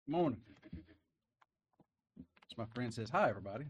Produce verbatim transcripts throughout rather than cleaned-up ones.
Morning. As my friend says, hi, everybody.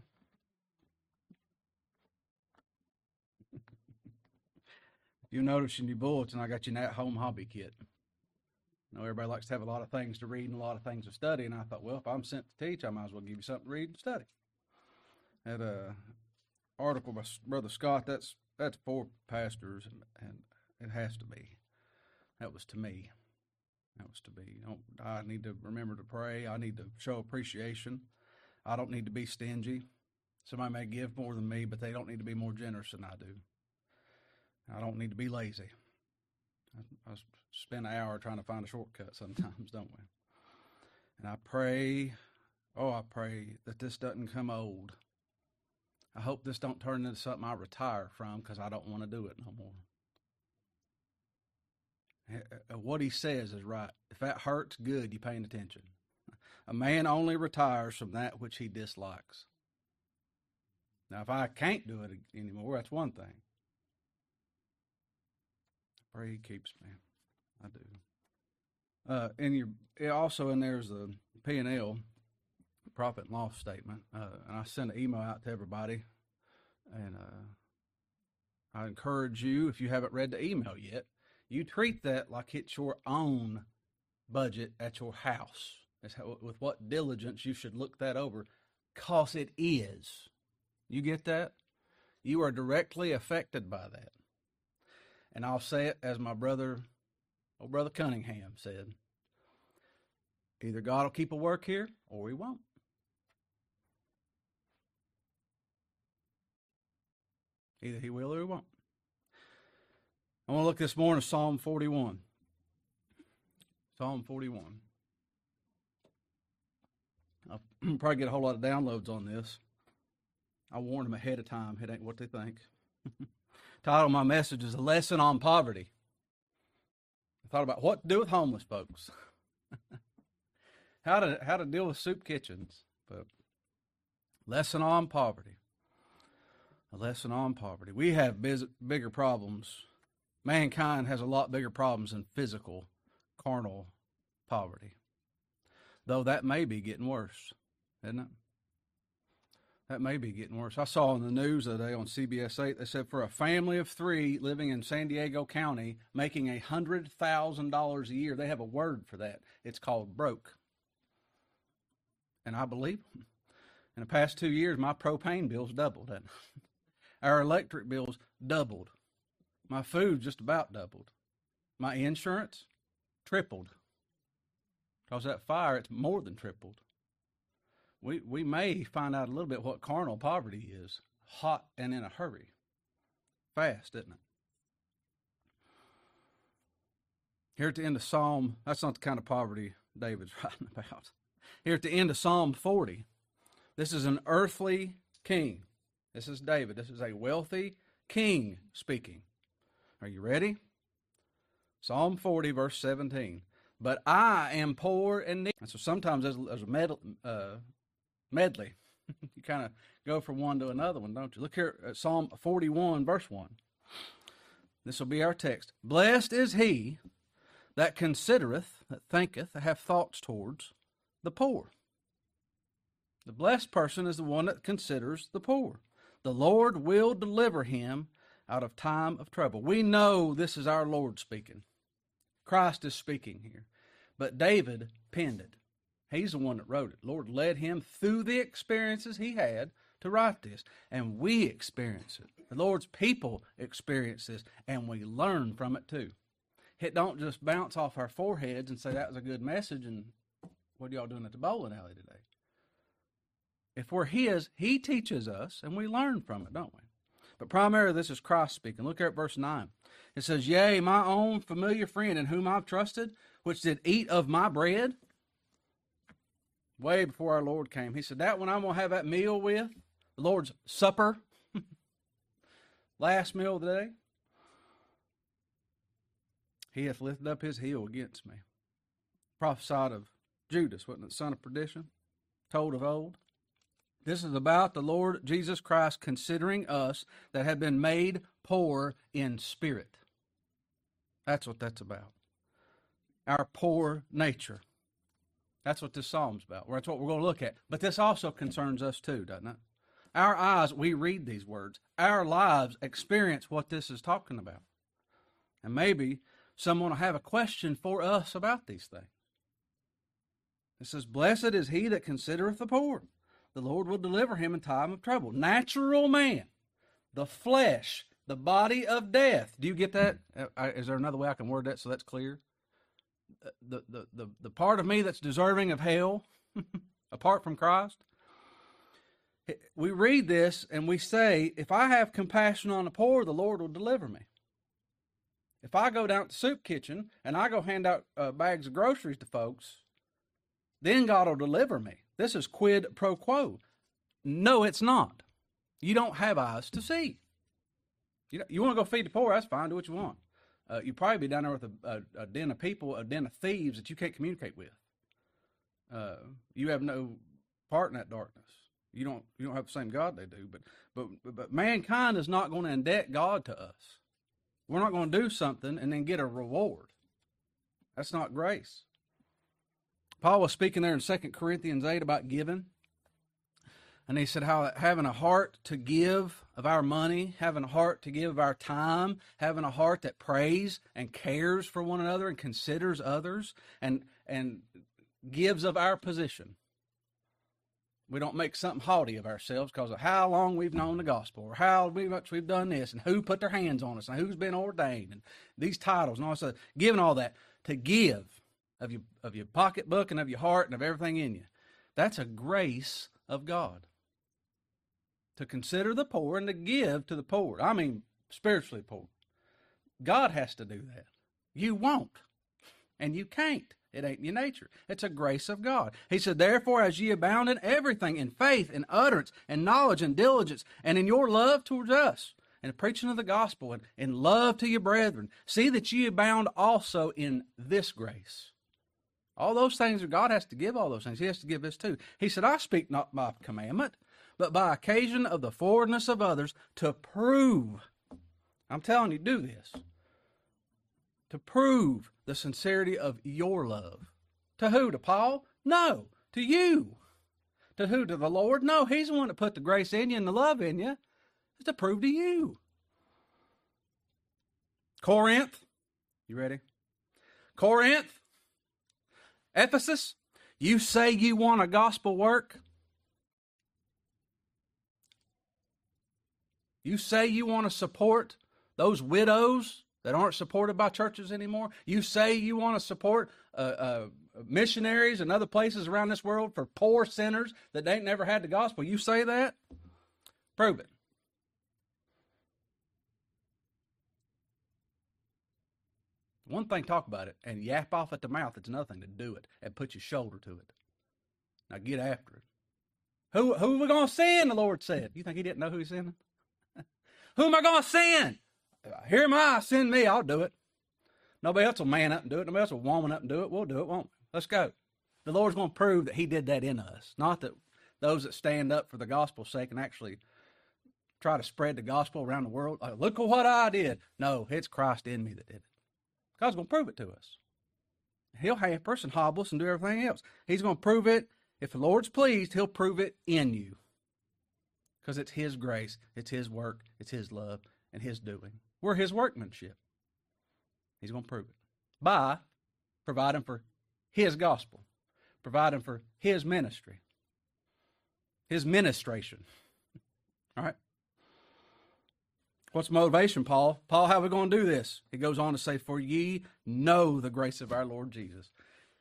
You notice in your bulletin, I got you an at-home hobby kit. I know everybody likes to have a lot of things to read and a lot of things to study, and I thought, well, if I'm sent to teach, I might as well give you something to read and study. That uh, article by Brother Scott, that's that's for pastors, and, and it has to be. That was to me. That was to be. Don't, I need to remember to pray. I need to show appreciation. I don't need to be stingy. Somebody may give more than me, but they don't need to be more generous than I do. I don't need to be lazy. I, I spend an hour trying to find a shortcut sometimes, don't we? And I pray, oh, I pray that this doesn't come old. I hope this don't turn into something I retire from because I don't want to do it no more. What he says is right. If that hurts, good, you're paying attention. A man only retires from that which he dislikes. Now, if I can't do it anymore, that's one thing. I pray he keeps me. I do. Uh, and you're also in there's a P and L, profit and loss statement. Uh, and I sent an email out to everybody. And uh, I encourage you, if you haven't read the email yet, you treat that like it's your own budget at your house. That's how, with what diligence you should look that over, because it is. You get that? You are directly affected by that. And I'll say it as my brother, old brother Cunningham said, either God will keep a work here or he won't. Either he will or he won't. I want to look this morning at Psalm forty-one. Psalm forty-one. I'll probably get a whole lot of downloads on this. I warned them ahead of time. It ain't what they think. Title of my message is A Lesson on Poverty. I thought about what to do with homeless folks. how to how to deal with soup kitchens. But lesson on poverty. A lesson on poverty. We have biz- bigger problems. Mankind has a lot bigger problems than physical, carnal poverty. Though that may be getting worse, isn't it? That may be getting worse. I saw in the news the other day on C B S eight, they said for a family of three living in San Diego County, making one hundred thousand dollars a year, they have a word for that. It's called broke. And I believe them. In the past two years, my propane bills doubled. Our electric bills doubled. My food just about doubled. My insurance tripled. Because that fire, it's more than tripled. We we may find out a little bit what carnal poverty is. Hot and in a hurry. Fast, isn't it? Here at the end of Psalm, that's not the kind of poverty David's writing about. Here at the end of Psalm forty, this is an earthly king. This is David. This is a wealthy king speaking. Are you ready? Psalm forty, verse seventeen. But I am poor and needy. And so sometimes there's, there's a med, uh, medley. You kind of go from one to another one, don't you? Look here at Psalm forty-one, verse one. This will be our text. Blessed is he that considereth, that thinketh, that hath thoughts towards the poor. The blessed person is the one that considers the poor. The Lord will deliver him out of time of trouble. We know this is our Lord speaking. Christ is speaking here. But David penned it. He's the one that wrote it. Lord led him through the experiences he had to write this. And we experience it. The Lord's people experience this. And we learn from it too. It don't just bounce off our foreheads and say that was a good message and what are y'all doing at the bowling alley today? If we're his, he teaches us and we learn from it, don't we? But primarily this is Christ speaking. Look here at verse nine. It says, yea, my own familiar friend in whom I've trusted, which did eat of my bread. Way before our Lord came. He said, that one I'm going to have that meal with, the Lord's supper, last meal of the day. He hath lifted up his heel against me. Prophesied of Judas, wasn't it, son of perdition, told of old. This is about the Lord Jesus Christ considering us that have been made poor in spirit. That's what that's about. Our poor nature. That's what this psalm's about. That's what we're going to look at. But this also concerns us too, doesn't it? Our eyes, we read these words. Our lives experience what this is talking about. And maybe someone will have a question for us about these things. It says, blessed is he that considereth the poor. The Lord will deliver him in time of trouble. Natural man, the flesh, the body of death. Do you get that? Is there another way I can word that so that's clear? The, the, the, the part of me that's deserving of hell, apart from Christ. We read this and we say, if I have compassion on the poor, the Lord will deliver me. If I go down to the soup kitchen and I go hand out uh, bags of groceries to folks, then God will deliver me. This is quid pro quo. No, it's not. You don't have eyes to see. You know, you want to go feed the poor, that's fine, do what you want. Uh, you'd probably be down there with a, a, a den of people, a den of thieves that you can't communicate with. Uh, you have no part in that darkness. You don't you don't have the same God they do. But but but mankind is not going to indebt God to us. We're not going to do something and then get a reward. That's not grace. Paul was speaking there in Second Corinthians eight about giving. And he said how having a heart to give of our money, having a heart to give of our time, having a heart that prays and cares for one another and considers others and and gives of our position. We don't make something haughty of ourselves because of how long we've known the gospel or how much we've done this and who put their hands on us and who's been ordained and these titles and all that. Giving all that to give of your, of your pocketbook and of your heart and of everything in you. That's a grace of God. To consider the poor and to give to the poor. I mean, spiritually poor. God has to do that. You won't. And you can't. It ain't your nature. It's a grace of God. He said, therefore, as ye abound in everything, in faith, in utterance, in knowledge, and diligence, and in your love towards us, and the preaching of the gospel, and in love to your brethren, see that ye abound also in this grace. All those things, God has to give all those things. He has to give this too. He said, I speak not by commandment, but by occasion of the forwardness of others, to prove, I'm telling you, do this, to prove the sincerity of your love. To who? To Paul? No, to you. To who? To the Lord? No, he's the one that put the grace in you and the love in you. It's to prove to you. Corinth, you ready? Corinth, Ephesus, you say you want a gospel work? You say you want to support those widows that aren't supported by churches anymore? You say you want to support uh, uh, missionaries and other places around this world for poor sinners that ain't never had the gospel? You say that? Prove it. One thing, talk about it and yap off at the mouth. It's another thing to do it and put your shoulder to it. Now get after it. Who, who are we going to send, the Lord said. You think he didn't know who he's sending? Who am I going to send? Here am I, send me, I'll do it. Nobody else will man up and do it. Nobody else will woman up and do it. We'll do it, won't we? Let's go. The Lord's going to prove that he did that in us. Not that those that stand up for the gospel's sake and actually try to spread the gospel around the world. Like, look at what I did. No, it's Christ in me that did it. God's going to prove it to us. He'll hamper us and hobble us and do everything else. He's going to prove it. If the Lord's pleased, he'll prove it in you. Because it's his grace, it's his work, it's his love, and his doing. We're his workmanship. He's going to prove it by providing for his gospel, providing for his ministry, his ministration. All right? What's motivation, Paul? Paul, how are we going to do this? He goes on to say, for ye know the grace of our Lord Jesus.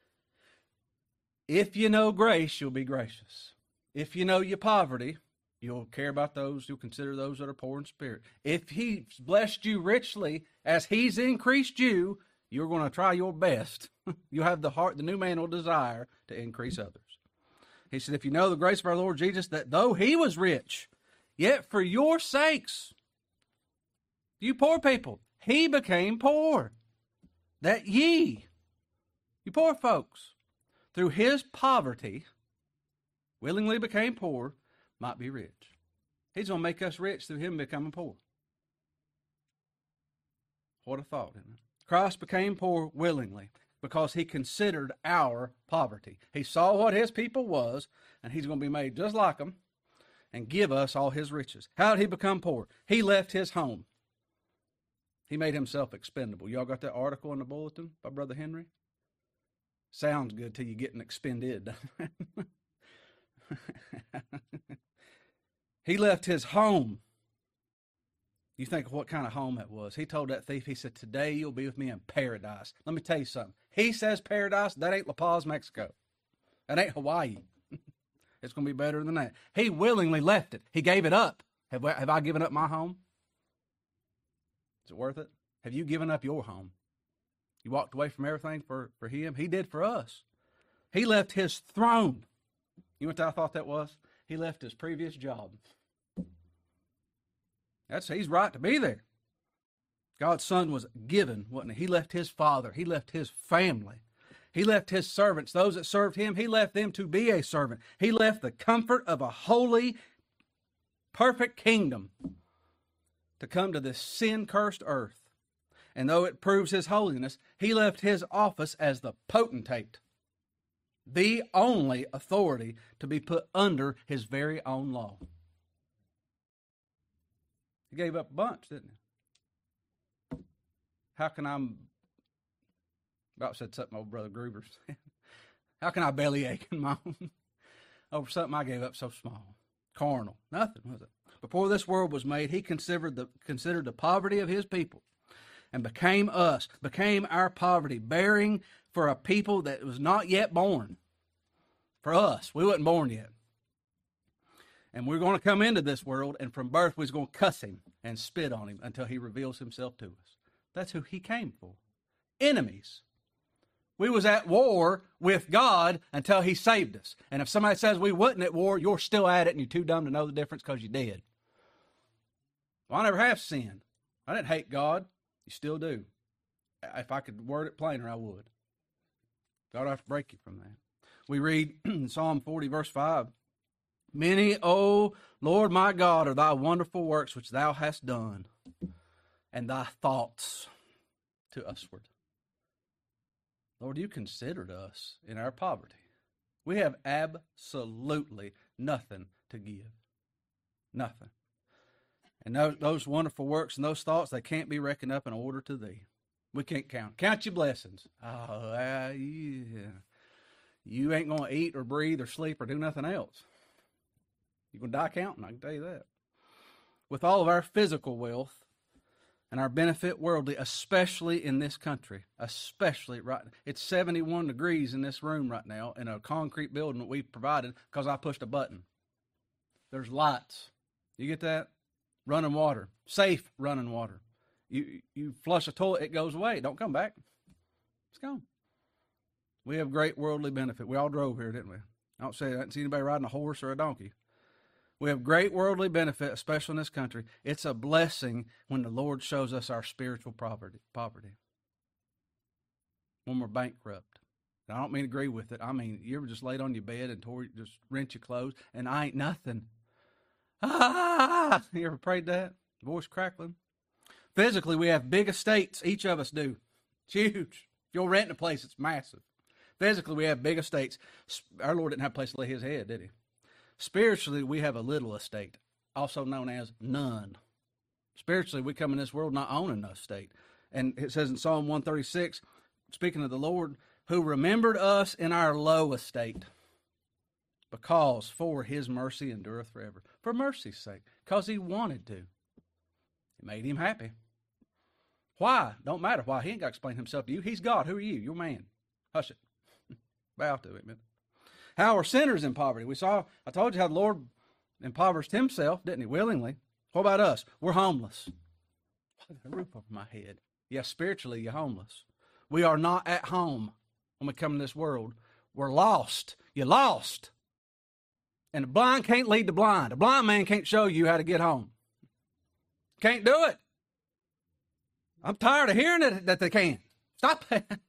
If you know grace, you'll be gracious. If you know your poverty, you'll care about those, you'll consider those that are poor in spirit. If he's blessed you richly, as he's increased you, you're going to try your best. You'll have the heart, the new man will desire to increase others. He said, if you know the grace of our Lord Jesus, that though he was rich, yet for your sakes, you poor people, he became poor. That ye, you poor folks, through his poverty, willingly became poor, might be rich. He's going to make us rich through him becoming poor. What a thought, isn't it? Christ became poor willingly, because he considered our poverty. He saw what his people was, and he's going to be made just like them and give us all his riches. How did he become poor? He left his home. He made himself expendable. Y'all got that article in the bulletin by Brother Henry? Sounds good till you getting expended. He left his home. You think of what kind of home that was. He told that thief, he said, today you'll be with me in paradise. Let me tell you something. He says paradise, that ain't La Paz, Mexico. That ain't Hawaii. It's going to be better than that. He willingly left it. He gave it up. Have, have I given up my home? Is it worth it? Have you given up your home? You walked away from everything for, for him? He did for us. He left his throne. You know what I thought that was? He left his previous job. That's, he's right to be there. God's son was given, wasn't he? He left his father. He left his family. He left his servants, those that served him. He left them to be a servant. He left the comfort of a holy, perfect kingdom to come to this sin-cursed earth. And though it proves his holiness, he left his office as the potentate, the only authority to be put under his very own law. He gave up a bunch, didn't he? How can I, about said something old Brother Gruber said. How can I bellyache and moan over something I gave up so small? Carnal. Nothing, was it? Before this world was made, he considered the, considered the poverty of his people and became us, became our poverty, bearing for a people that was not yet born. For us, we wasn't born yet. And we're going to come into this world, and from birth we're going to cuss him and spit on him until he reveals himself to us. That's who he came for. Enemies. We was at war with God until he saved us. And if somebody says we wasn't at war, you're still at it and you're too dumb to know the difference because you did. Well, I never have sinned. I didn't hate God. You still do. If I could word it plainer, I would. God will have to break you from that. We read in Psalm forty, verse five, many, O Lord my God, are thy wonderful works which thou hast done, and thy thoughts to usward. Lord, you considered us in our poverty. We have absolutely nothing to give. Nothing. And those, those wonderful works and those thoughts, they can't be reckoned up in order to thee. We can't count. Count your blessings. Oh, uh, yeah. You ain't going to eat or breathe or sleep or do nothing else. You're going to die counting, I can tell you that. With all of our physical wealth and our benefit worldly, especially in this country, especially right now. It's seventy-one degrees in this room right now in a concrete building that we provided because I pushed a button. There's lights. You get that? Running water. Safe running water. You you flush a toilet, it goes away. Don't come back. It's gone. We have great worldly benefit. We all drove here, didn't we? I don't say I didn't see anybody riding a horse or a donkey. We have great worldly benefit, especially in this country. It's a blessing when the Lord shows us our spiritual poverty. poverty. When we're bankrupt. And I don't mean agree with it. I mean, you ever just laid on your bed and tore, just rent your clothes, and I ain't nothing. Ah! You ever prayed that? Voice crackling. Physically, we have big estates. Each of us do. It's huge. If you're renting a place, it's massive. Physically, we have big estates. Our Lord didn't have a place to lay his head, did he? Spiritually, we have a little estate, also known as none. Spiritually, we come in this world not owning no estate. And it says in Psalm one thirty-six, speaking of the Lord, who remembered us in our low estate, because for his mercy endureth forever. For mercy's sake, because he wanted to. It made him happy. Why? Don't matter why. He ain't got to explain himself to you. He's God. Who are you? You're man. Hush it. Bow to it, man. How are sinners in poverty? We saw, I told you how the Lord impoverished himself, didn't he? Willingly. What about us? We're homeless. I got a roof over my head. Yes, spiritually, you're homeless. We are not at home when we come in this world. We're lost. You're lost. And the blind can't lead the blind. A blind man can't show you how to get home. Can't do it. I'm tired of hearing it that they can. Stop that.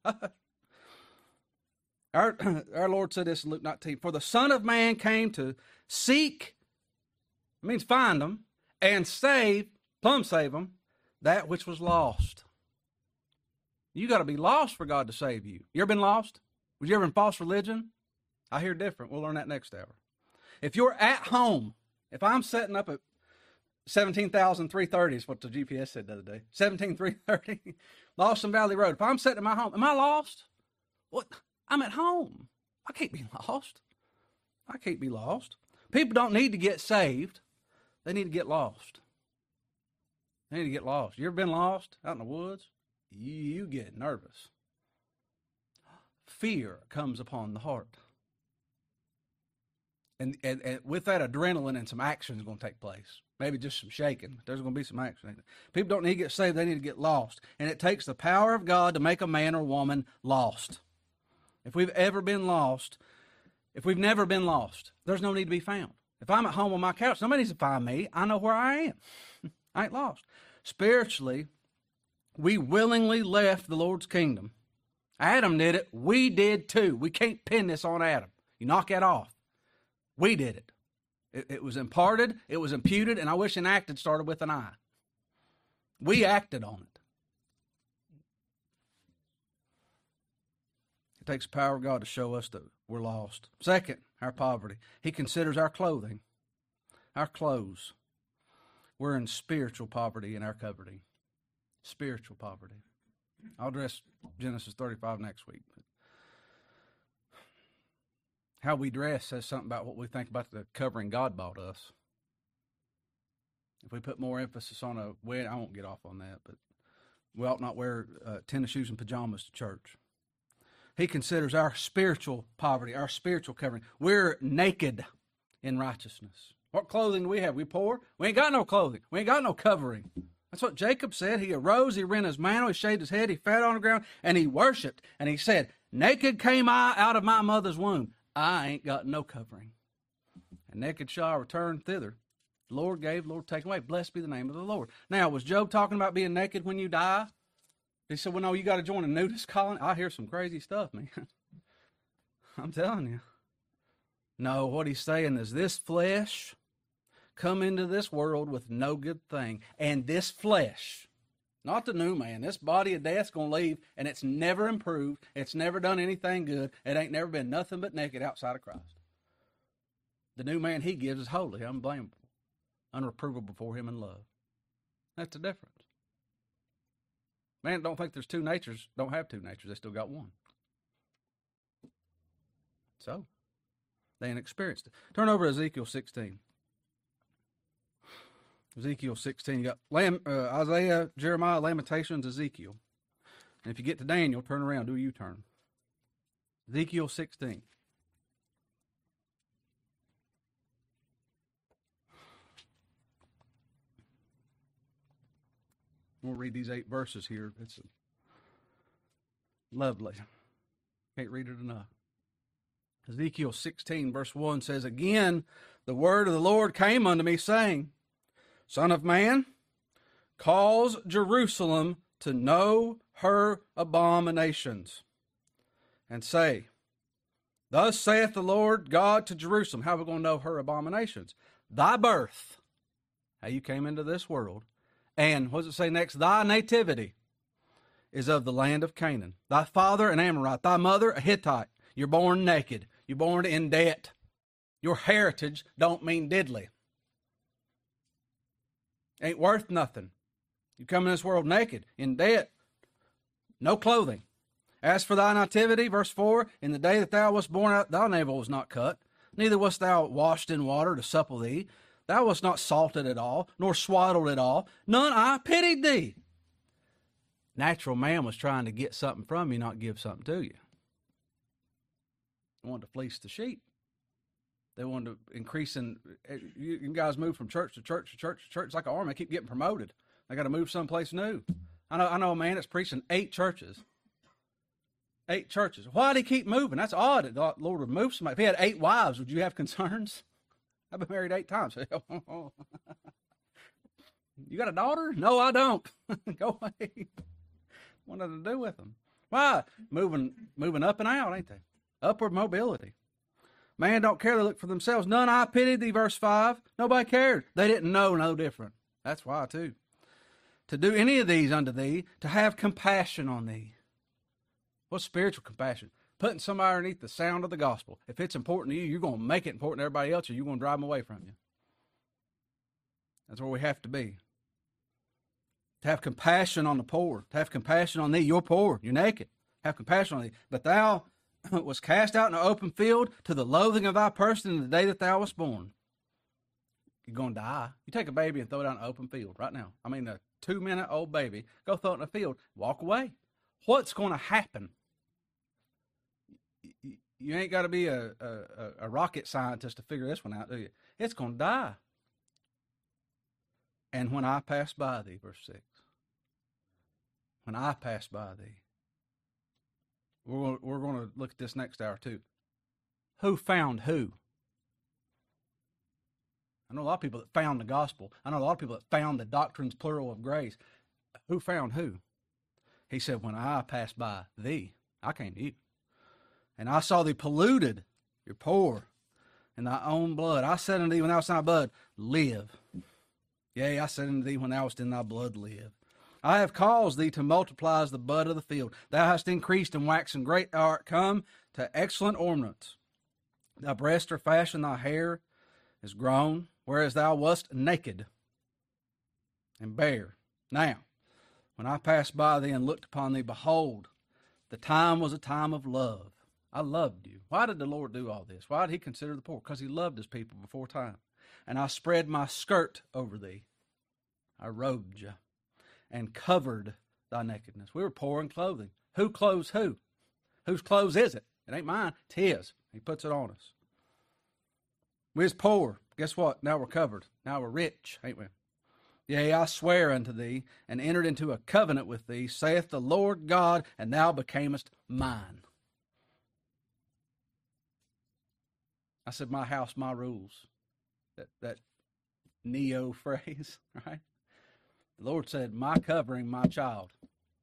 Our, our Lord said this in Luke nineteen, for the Son of Man came to seek, it means find them, and save, plumb save them, that which was lost. You got to be lost for God to save you. You ever been lost? Was you ever in false religion? I hear different. We'll learn that next hour. If you're at home, if I'm setting up at seventeen thousand three hundred thirty is what the G P S said the other day, seventeen thousand three hundred thirty, Lawson Valley Road. If I'm sitting at my home, am I lost? What? I'm at home. I can't be lost. I can't be lost. People don't need to get saved. They need to get lost. They need to get lost. You ever been lost out in the woods? You, you get nervous. Fear comes upon the heart. And, and, and with that, adrenaline and some action is going to take place. Maybe just some shaking. There's going to be some action. People don't need to get saved. They need to get lost. And it takes the power of God to make a man or woman lost. If we've ever been lost, if we've never been lost, there's no need to be found. If I'm at home on my couch, nobody needs to find me. I know where I am. I ain't lost. Spiritually, we willingly left the Lord's kingdom. Adam did it. We did too. We can't pin this on Adam. You knock that off. We did it. It, it was imparted. It was imputed. And I wish enacted started with an I. We acted on it. It takes the power of God to show us that we're lost. Second, our poverty. He considers our clothing, our clothes. We're in spiritual poverty in our covering. Spiritual poverty. I'll address Genesis thirty-five next week. But how we dress says something about what we think about the covering God bought us. If we put more emphasis on a wedding, I won't get off on that, but we ought not wear uh, tennis shoes and pajamas to church. He considers our spiritual poverty, our spiritual covering. We're naked in righteousness. What clothing do we have? We poor? We ain't got no clothing. We ain't got no covering. That's what Jacob said. He arose, he rent his mantle, he shaved his head, he fell on the ground, and he worshiped. And he said, naked came I out of my mother's womb. I ain't got no covering. And naked shall I return thither. The Lord gave, the Lord taken away. Blessed be the name of the Lord. Now, was Job talking about being naked when you die? He said, well, no, you got to join a nudist colony. I hear some crazy stuff, man. I'm telling you. No, what he's saying is this flesh come into this world with no good thing. And this flesh, not the new man, this body of death's going to leave, and it's never improved. It's never done anything good. It ain't never been nothing but naked outside of Christ. The new man he gives is holy, unblameable, unreprovable before him in love. That's the difference. Man, don't think there's two natures, don't have two natures. They still got one. So, they ain't experienced it. Turn over to Ezekiel sixteen. Ezekiel sixteen. You got Lam, uh, Isaiah, Jeremiah, Lamentations, Ezekiel. And if you get to Daniel, turn around, do a U-turn. Ezekiel sixteen. We'll read these eight verses here. It's lovely. Can't read it enough. Ezekiel sixteen, verse one says, again, the word of the Lord came unto me, saying, Son of man, cause Jerusalem to know her abominations, and say, Thus saith the Lord God to Jerusalem. How are we going to know her abominations? Thy birth, how you came into this world, and what does it say next? Thy nativity is of the land of Canaan. Thy father an Amorite, thy mother a Hittite. You're born naked. You're born in debt. Your heritage don't mean diddly. Ain't worth nothing. You come in this world naked, in debt, no clothing. As for thy nativity, verse four, in the day that thou wast born, thy navel was not cut, neither wast thou washed in water to supple thee. Thou wast not salted at all, nor swaddled at all. None I pitied thee. Natural man was trying to get something from you, not give something to you. They wanted to fleece the sheep. They wanted to increase in, you, you guys move from church to church to church to church. It's like an army. They keep getting promoted. They got to move someplace new. I know, I know a man that's preaching eight churches. Eight churches. Why did he keep moving? That's odd that the Lord would move somebody. If he had eight wives, would you have concerns? I've been married eight times. You got a daughter? No, I don't. Go away. What nothing to do with them. Why? Moving, moving up and out, ain't they? Upward mobility. Man don't care. They look for themselves. None I pitied thee, verse five. Nobody cared. They didn't know no different. That's why, too. To do any of these unto thee, to have compassion on thee. What's spiritual compassion? Putting somebody underneath the sound of the gospel. If it's important to you, you're going to make it important to everybody else, or you're going to drive them away from you. That's where we have to be. To have compassion on the poor. To have compassion on thee. You're poor. You're naked. Have compassion on thee. But thou was cast out in an open field to the loathing of thy person in the day that thou wast born. You're going to die. You take a baby and throw it out in an open field right now. I mean, a two-minute-old baby. Go throw it in a field. Walk away. What's going to happen? You ain't got to be a, a, a rocket scientist to figure this one out, do you? It's going to die. And when I pass by thee, verse six, when I pass by thee, we're, we're going to look at this next hour too. Who found who? I know a lot of people that found the gospel. I know a lot of people that found the doctrines, plural, of grace. Who found who? He said, when I passed by thee, I came to you. And I saw thee polluted, you're poor, in thy own blood. I said unto thee when thou wast in thy blood, live. Yea, I said unto thee when thou wast in thy blood, live. I have caused thee to multiply as the bud of the field. Thou hast increased and waxen great. Thou art come to excellent ornaments. Thy breasts are fashioned, thy hair is grown, whereas thou wast naked and bare. Now, when I passed by thee and looked upon thee, behold, the time was a time of love. I loved you. Why did the Lord do all this? Why did he consider the poor? Because he loved his people before time. And I spread my skirt over thee. I robed you and covered thy nakedness. We were poor in clothing. Who clothes who? Whose clothes is it? It ain't mine. It's his. He puts it on us. We was poor. Guess what? Now we're covered. Now we're rich, ain't we? Yea, I swear unto thee, and entered into a covenant with thee, saith the Lord God, and thou becamest mine. I said, my house, my rules. That that neo phrase, right? The Lord said, my covering, my child.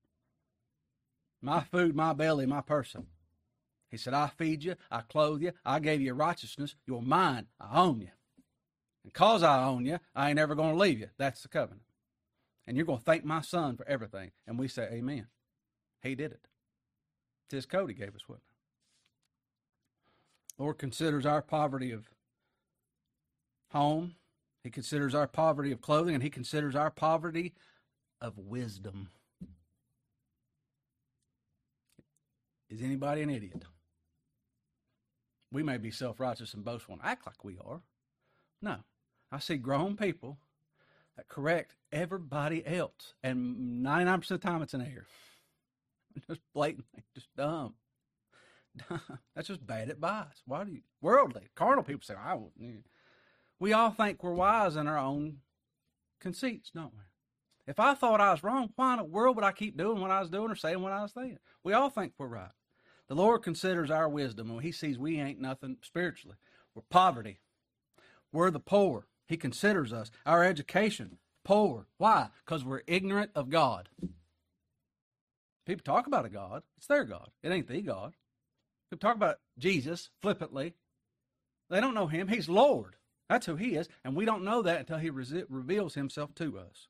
My food, my belly, my person. He said, I feed you, I clothe you, I gave you righteousness. You're mine. I own you. And because I own you, I ain't ever going to leave you. That's the covenant. And you're going to thank my son for everything. And we say, amen. He did it. It's his code he gave us, wasn't it? Lord considers our poverty of home. He considers our poverty of clothing, and he considers our poverty of wisdom. Is anybody an idiot? We may be self-righteous and boastful and act like we are. No. I see grown people that correct everybody else, and ninety-nine percent of the time it's an error. Just blatantly, just dumb. That's just bad advice. Why do you, worldly, carnal people say, I wouldn't. We all think we're wise in our own conceits, don't we? If I thought I was wrong, why in the world would I keep doing what I was doing or saying what I was saying? We all think we're right. The Lord considers our wisdom, and he sees we ain't nothing spiritually. We're poverty. We're the poor. He considers us. Our education, poor. Why? Because we're ignorant of God. People talk about a God. It's their God. It ain't the God. People talk about Jesus flippantly. They don't know him. He's Lord. That's who he is. And we don't know that until he re- reveals himself to us.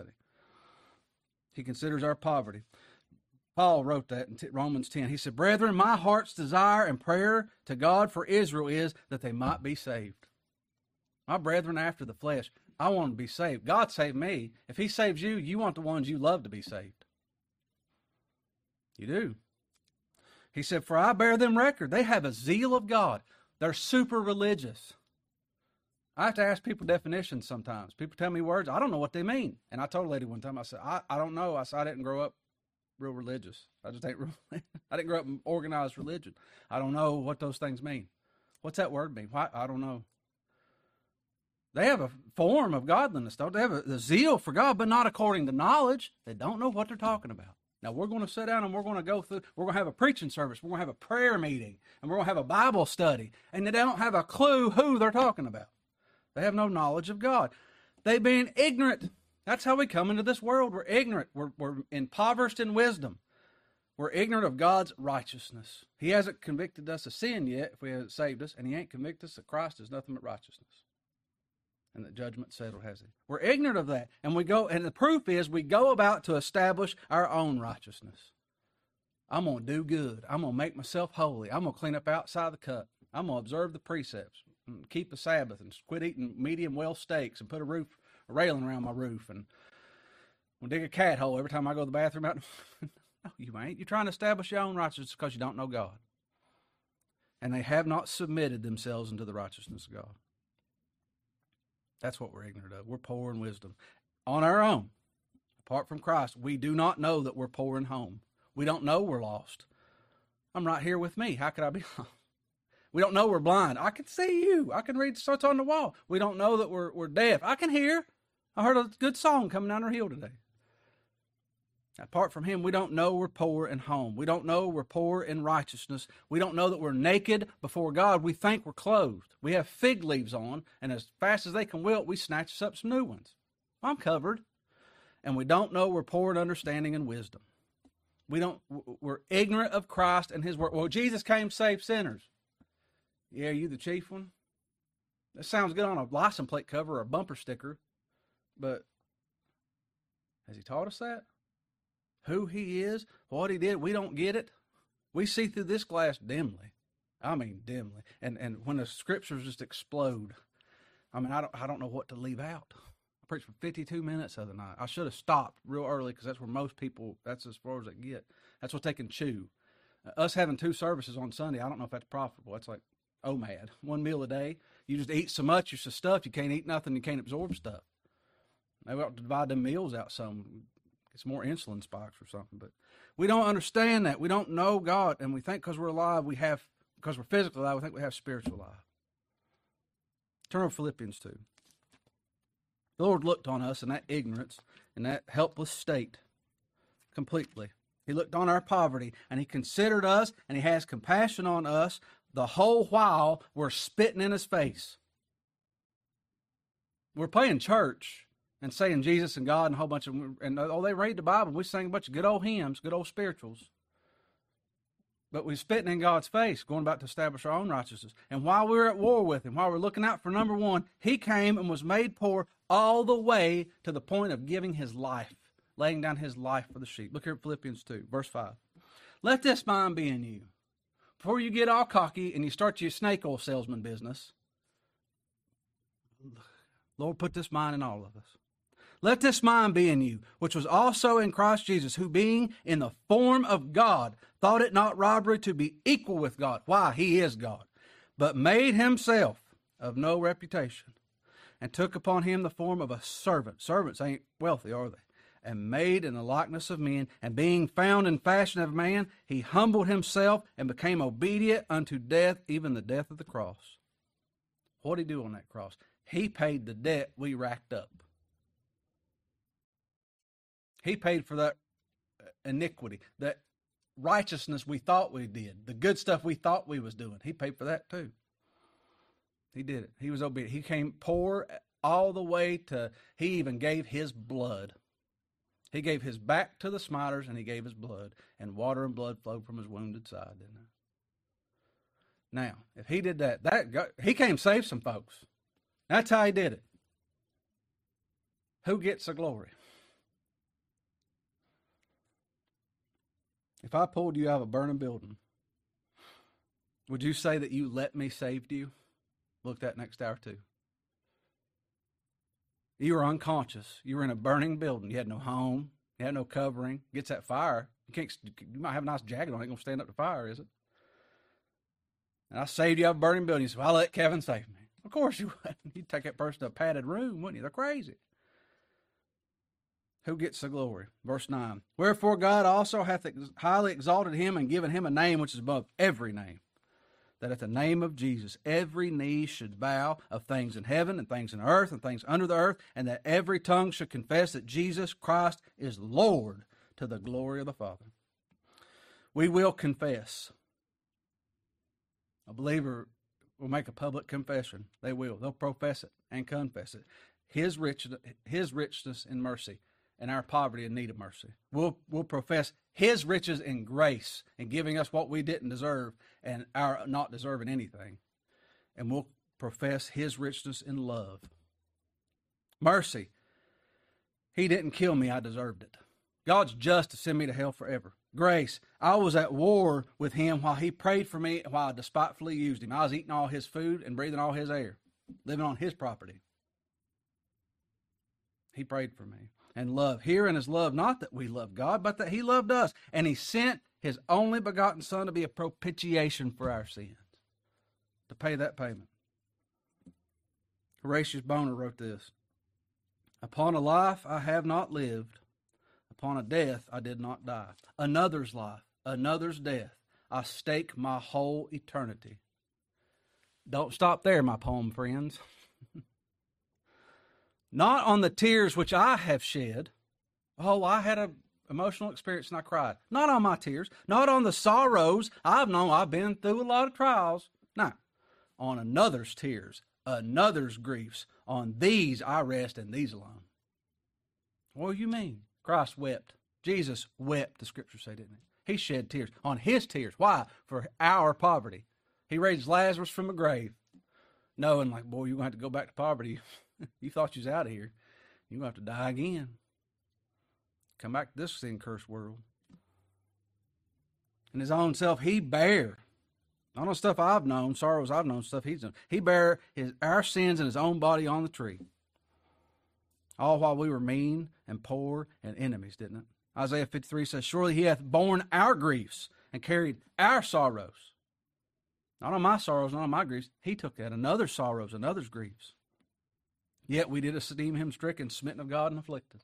He considers our poverty. Paul wrote that in Romans ten. He said, brethren, my heart's desire and prayer to God for Israel is that they might be saved. My brethren after the flesh, I want them to be saved. God saved me. If he saves you, you want the ones you love to be saved. You do. He said, for I bear them record. They have a zeal of God. They're super religious. I have to ask people definitions sometimes. People tell me words, I don't know what they mean. And I told a lady one time, I said, I, I don't know. I said, I didn't grow up real religious. I just ain't real. I didn't grow up in organized religion. I don't know what those things mean. What's that word mean? Why? I don't know. They have a form of godliness, don't they? They have a, a zeal for God, but not according to knowledge. They don't know what they're talking about. Now, we're going to sit down and we're going to go through, we're going to have a preaching service, we're going to have a prayer meeting, and we're going to have a Bible study, and they don't have a clue who they're talking about. They have no knowledge of God. They being ignorant. That's how we come into this world. We're ignorant. We're, we're impoverished in wisdom. We're ignorant of God's righteousness. He hasn't convicted us of sin yet if we haven't saved us, and he ain't convicted us that Christ is nothing but righteousness. And the judgment settled, has he? We're ignorant of that. And we go, and the proof is we go about to establish our own righteousness. I'm going to do good. I'm going to make myself holy. I'm going to clean up outside the cup. I'm going to observe the precepts, and keep the Sabbath, and quit eating medium well steaks, and put a roof, a railing around my roof, and we'll dig a cat hole every time I go to the bathroom. Out. No, you ain't. You're trying to establish your own righteousness because you don't know God. And they have not submitted themselves into the righteousness of God. That's what we're ignorant of. We're poor in wisdom. On our own, apart from Christ, we do not know that we're poor in home. We don't know we're lost. I'm right here with me. How could I be lost? We don't know we're blind. I can see you. I can read what's on the wall. We don't know that we're, we're deaf. I can hear. I heard a good song coming down our hill today. Apart from him, we don't know we're poor in home. We don't know we're poor in righteousness. We don't know that we're naked before God. We think we're clothed. We have fig leaves on, and as fast as they can wilt, we snatch us up some new ones. I'm covered. And we don't know we're poor in understanding and wisdom. We don't, we're ignorant of Christ and his word. Well, Jesus came to save sinners. Yeah, you the chief one? That sounds good on a license plate cover or a bumper sticker, but has he taught us that? Who he is, what he did, we don't get it. We see through this glass dimly. I mean dimly. And and when the scriptures just explode, I mean, I don't I don't know what to leave out. I preached for fifty-two minutes the other night. I should have stopped real early because that's where most people, that's as far as they get. That's what they can chew. Uh, us having two services on Sunday, I don't know if that's profitable. That's like O M A D, one meal a day. You just eat so much, you're so stuffed, you can't eat nothing, you can't absorb stuff. Maybe we ought to divide them meals out some. It's more insulin spikes or something. But we don't understand that. We don't know God, and we think because we're alive, we have, because we're physically alive, we think we have spiritual life. Turn over to Philippians two. The Lord looked on us in that ignorance, in that helpless state, completely. He looked on our poverty, and he considered us, and he has compassion on us the whole while we're spitting in his face. We're playing church and saying Jesus and God and a whole bunch of, and oh, they read the Bible. We sing a bunch of good old hymns, good old spirituals. But we're spitting in God's face, going back to establish our own righteousness. And while we were at war with him, while we're looking out for number one, he came and was made poor all the way to the point of giving his life, laying down his life for the sheep. Look here at Philippians two, verse five. Let this mind be in you. Before you get all cocky and you start your snake oil salesman business, Lord, put this mind in all of us. Let this mind be in you, which was also in Christ Jesus, who being in the form of God, thought it not robbery to be equal with God. Why? He is God. But made himself of no reputation, and took upon him the form of a servant. Servants ain't wealthy, are they? And made in the likeness of men, and being found in fashion of man, he humbled himself and became obedient unto death, even the death of the cross. What did he do on that cross? He paid the debt we racked up. He paid for that iniquity, that righteousness we thought we did, the good stuff we thought we was doing. He paid for that too. He did it. He was obedient. He came poor all the way to, he even gave his blood. He gave his back to the smiters, and he gave his blood, and water and blood flowed from his wounded side, didn't it? Now, if he did that, that got, he came save some folks. That's how he did it. Who gets the glory? If I pulled you out of a burning building, would you say that you let me save you? Look that next hour too. You were unconscious. You were in a burning building. You had no home. You had no covering. Gets that fire. You can't. You might have a nice jacket on. It ain't gonna stand up to fire, is it? And I saved you out of a burning building. You said, well, I'll let Kevin save me. Of course you would. You'd take that person to a padded room, wouldn't you? They're crazy. Who gets the glory? Verse nine. Wherefore God also hath highly exalted him and given him a name which is above every name, that at the name of Jesus every knee should bow, of things in heaven and things in earth and things under the earth, and that every tongue should confess that Jesus Christ is Lord, to the glory of the Father. We will confess. A believer will make a public confession. They will. They'll profess it and confess it. His rich, his richness in mercy, and our poverty and need of mercy. We'll, we'll profess his riches in grace and giving us what we didn't deserve and our not deserving anything. And we'll profess his richness in love. Mercy. He didn't kill me. I deserved it. God's just to send me to hell forever. Grace. I was at war with him while he prayed for me, while I despitefully used him. I was eating all his food and breathing all his air, living on his property. He prayed for me. And love. Herein is love, not that we love God, but that he loved us. And he sent his only begotten Son to be a propitiation for our sins, to pay that payment. Horatius Bonar wrote this: upon a life I have not lived, upon a death I did not die. Another's life, another's death, I stake my whole eternity. Don't stop there, my poem friends. Not on the tears which I have shed. Oh, I had an emotional experience and I cried. Not on my tears. Not on the sorrows I've known. I've been through a lot of trials. No. On another's tears, another's griefs. On these I rest, and these alone. What do you mean? Christ wept. Jesus wept, the scriptures say, didn't he? He shed tears. On his tears. Why? For our poverty. He raised Lazarus from the grave, knowing, like, boy, you're going to have to go back to poverty. You thought you was out of here. You're going to have to die again. Come back to this sin-cursed world. In his own self, he bare. Not on stuff I've known, sorrows I've known, stuff he's done. He bare his, our sins in his own body on the tree. All while we were mean and poor and enemies, didn't it? Isaiah fifty-three says, surely he hath borne our griefs and carried our sorrows. Not on my sorrows, not on my griefs. He took that, another's sorrows, another's griefs. Yet we did esteem him stricken, smitten of God, and afflicted.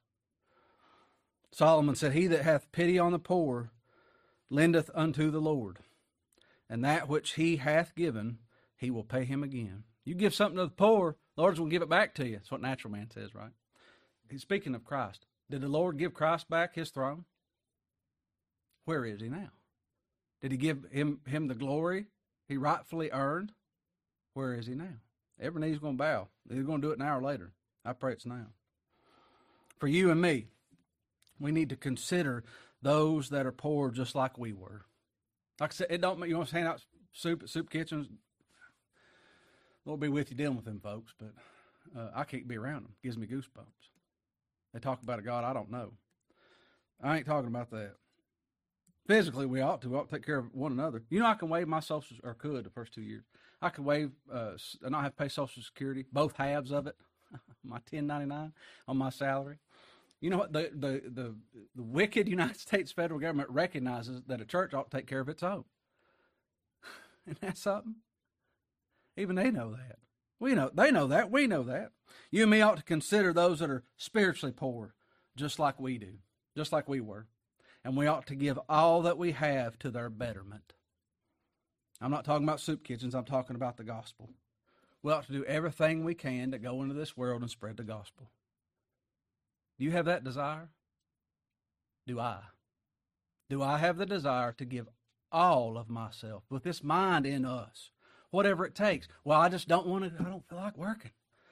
Solomon said, he that hath pity on the poor lendeth unto the Lord, and that which he hath given, he will pay him again. You give something to the poor, the Lord's going to give it back to you. That's what natural man says, right? He's speaking of Christ. Did the Lord give Christ back his throne? Where is he now? Did he give him, him the glory he rightfully earned? Where is he now? Every knee's going to bow. He's going to do it an hour later. I pray it's now. For you and me, we need to consider those that are poor just like we were. Like I said, it don't, you want to hand out soup at soup kitchens? Lord be with you dealing with them folks, but uh, I can't be around them. It gives me goosebumps. They talk about a God I don't know. I ain't talking about that. Physically, we ought to. We ought to take care of one another. You know, I can waive my social, or could the first two years. I could waive, uh, and not have to pay Social Security, both halves of it, my ten ninety-nine on my salary. You know what? The, the, the, the wicked United States federal government recognizes that a church ought to take care of its own. Isn't that something? Even they know that. We know, they know that. We know that. You and me ought to consider those that are spiritually poor, just like we do, just like we were. And we ought to give all that we have to their betterment. I'm not talking about soup kitchens. I'm talking about the gospel. We ought to do everything we can to go into this world and spread the gospel. Do you have that desire? Do I? Do I have the desire to give all of myself with this mind in us, whatever it takes? Well, I just don't want to, I don't feel like working.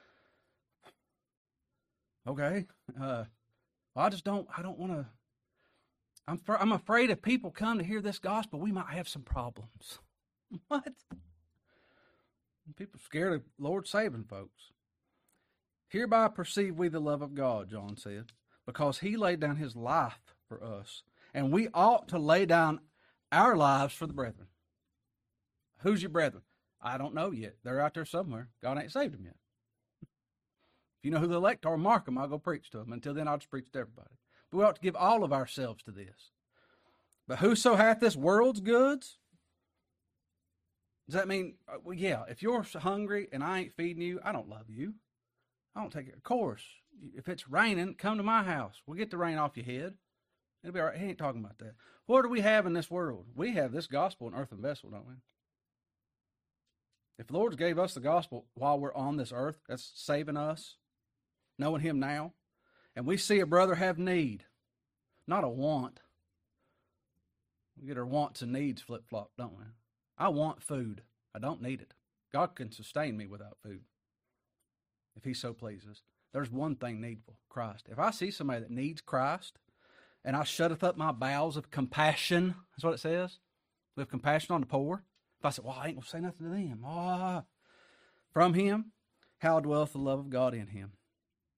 Okay. Uh, well, I just don't, I don't want to, I'm, I'm afraid if people come to hear this gospel, we might have some problems. What? People are scared of the Lord saving folks. Hereby perceive we the love of God, John said, because he laid down his life for us. And we ought to lay down our lives for the brethren. Who's your brethren? I don't know yet. They're out there somewhere. God ain't saved them yet. If you know who the elect are, mark them. I'll go preach to them. Until then, I'll just preach to everybody. But we ought to give all of ourselves to this. But whoso hath this world's goods, does that mean, well, yeah, if you're hungry and I ain't feeding you, I don't love you. I don't take it. Of course, if it's raining, come to my house. We'll get the rain off your head. It'll be all right. He ain't talking about that. What do we have in this world? We have this gospel in earthen vessel, don't we? If the Lord gave us the gospel while we're on this earth, that's saving us, knowing him now, and we see a brother have need, not a want. We get our wants and needs flip-flop, don't we? I want food. I don't need it. God can sustain me without food, if he so pleases. There's one thing needful, Christ. If I see somebody that needs Christ, and I shutteth up my bowels of compassion, that's what it says. We have compassion on the poor. If I say, well, I ain't going to say nothing to them. Ah, from him, how dwelleth the love of God in him?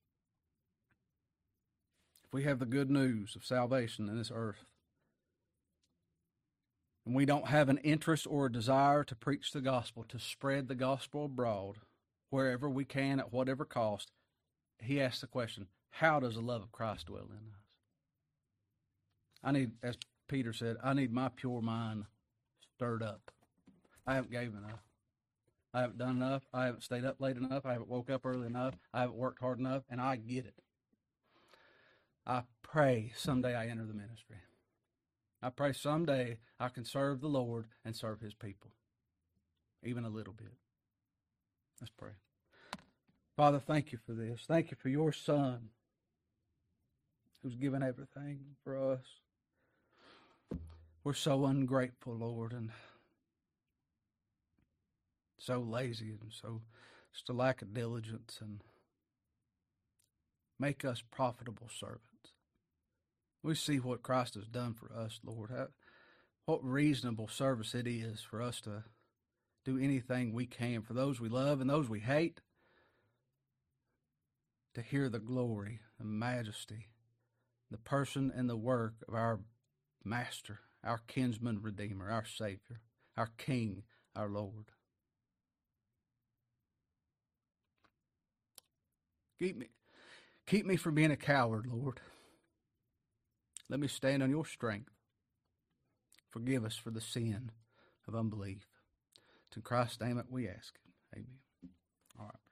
If we have the good news of salvation in this earth, and we don't have an interest or a desire to preach the gospel, to spread the gospel abroad wherever we can at whatever cost, he asks the question, how does the love of Christ dwell in us? I need, as Peter said, I need my pure mind stirred up. I haven't given enough. I haven't done enough. I haven't stayed up late enough. I haven't woke up early enough. I haven't worked hard enough, and I get it. I pray someday I enter the ministry. I pray someday I can serve the Lord and serve his people, even a little bit. Let's pray. Father, thank you for this. Thank you for your Son who's given everything for us. We're so ungrateful, Lord, and so lazy and so just a lack of diligence, and make us profitable servants. We see what Christ has done for us, Lord. How, what reasonable service it is for us to do anything we can for those we love and those we hate, to hear the glory, the majesty, the person and the work of our Master, our kinsman Redeemer, our Savior, our King, our Lord. Keep me, keep me from being a coward, Lord. Let me stand on your strength. Forgive us for the sin of unbelief. It's in Christ's name that we ask it. Amen. All right.